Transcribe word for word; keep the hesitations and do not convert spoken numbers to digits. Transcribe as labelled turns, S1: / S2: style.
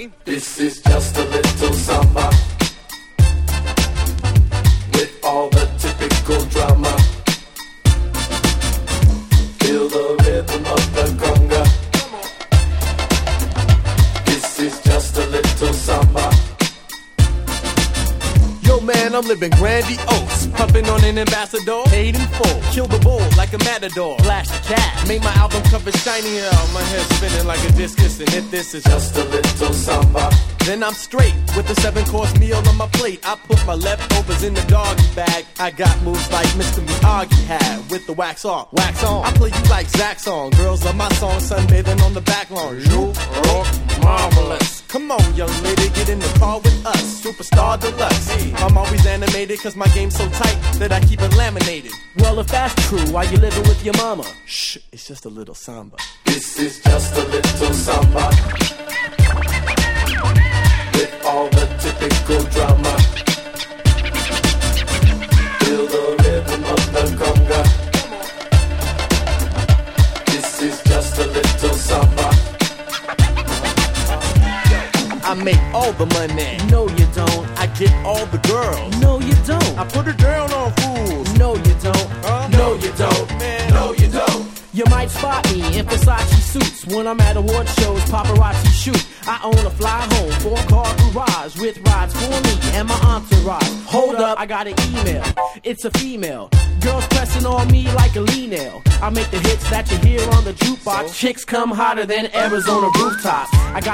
S1: mean? This is just a little samba with all the typical drama. Feel the rhythm of the conga. This is just a little samba.
S2: Yo man, I'm living grandiose, pumping on an ambassador, paid in full, kill the bull like a matador, flash the cat, make my album cover shinier, my head spinning like a discus, and if this is
S1: just a little samba,
S2: then I'm straight with the seven course meal on my plate. I put my leftovers in the doggy bag. I got moves like Mister Miyagi had with the wax off, wax on. I play you like Zach's song, girls love my song, sunbathing on the back lawn. You rock marvelous. Come on, young lady, get in the car with us. Superstar deluxe. I'm always animated cause my game's so tight that I keep it laminated. Well, if that's true, why you living with your mama? Shh, it's just a little samba.
S1: This is just a little samba with all the typical drama. Feel the rhythm of the conga. This is just a little samba.
S2: I make all the money. No, you don't. I get all the girls. No, you don't. I put it down on fools. No, you don't. Huh? No, you don't. Man, no, you don't. You might spot me in Versace suits when I'm at award shows, paparazzi shoot. I own a fly home, four-car garage with rides for me and my entourage. Hold up, I got an email. It's a female. Girls pressing on me like a lean nail. I make the hits that you hear on the jukebox. So? Chicks come hotter than Arizona rooftops. I got